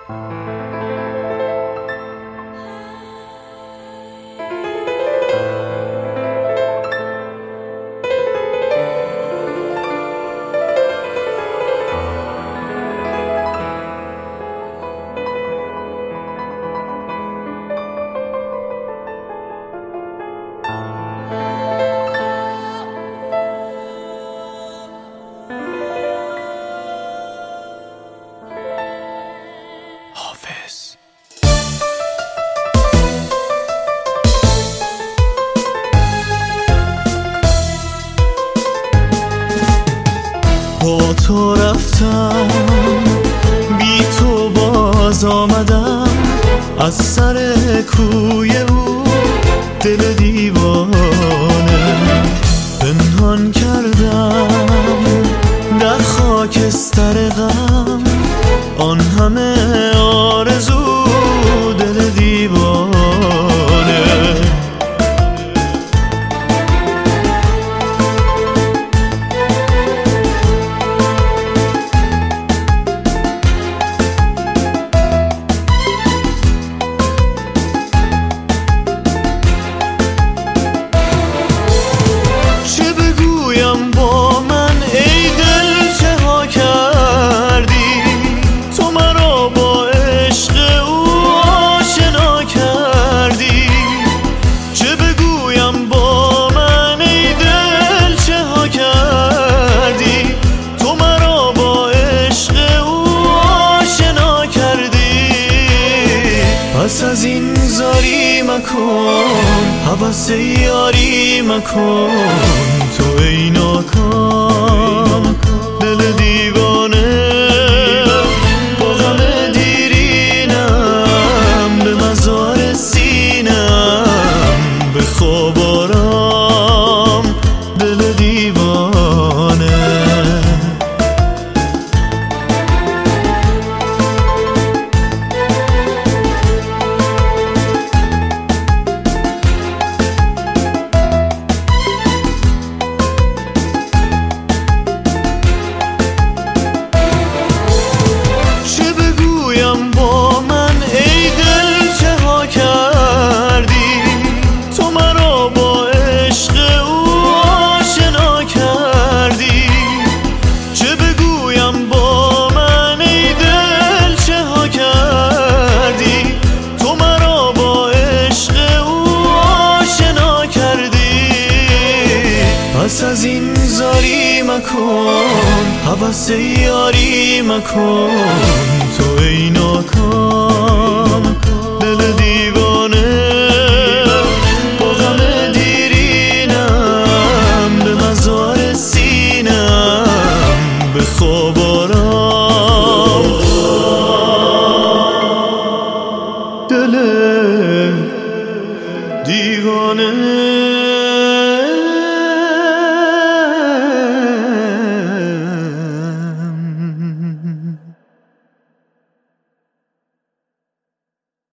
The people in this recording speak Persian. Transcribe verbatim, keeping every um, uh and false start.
با تو رفتم، بی تو باز آمدم، از سر کوی او دل دیوانه پنهان کردم در خاکستر غم، آن همه آرزو دل دیوانه. پس از این زاری مکن، هوس یاری مکن، تو ای ناکام دل دیوانه. با غم دیرینم به مزار سینم، به خواب آرام دل دیوانه. پس از این زاری مکن، هوس یاری مکن، تو ای